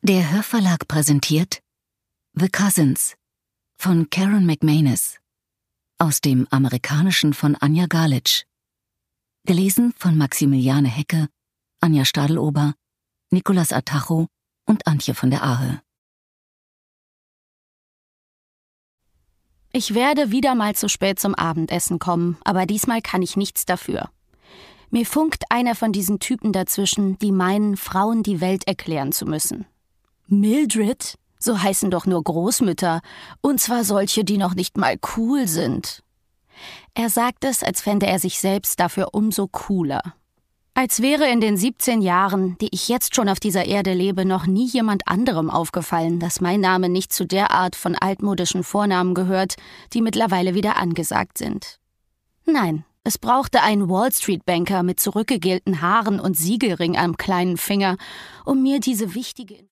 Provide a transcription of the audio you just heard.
Der Hörverlag präsentiert The Cousins von Karen McManus, aus dem Amerikanischen von Anja Galitsch. Gelesen von Maximiliane Hecke, Anja Stadelober, Nicolas Atacho und Antje von der Ahe. Ich werde wieder mal zu spät zum Abendessen kommen, aber diesmal kann ich nichts dafür. Mir funkt einer von diesen Typen dazwischen, die meinen, Frauen die Welt erklären zu müssen. Mildred? So heißen doch nur Großmütter, und zwar solche, die noch nicht mal cool sind. Er sagt es, als fände er sich selbst dafür umso cooler. Als wäre in den 17 Jahren, die ich jetzt schon auf dieser Erde lebe, noch nie jemand anderem aufgefallen, dass mein Name nicht zu der Art von altmodischen Vornamen gehört, die mittlerweile wieder angesagt sind. Nein, es brauchte einen Wall-Street-Banker mit zurückgegelten Haaren und Siegelring am kleinen Finger, um mir diese wichtige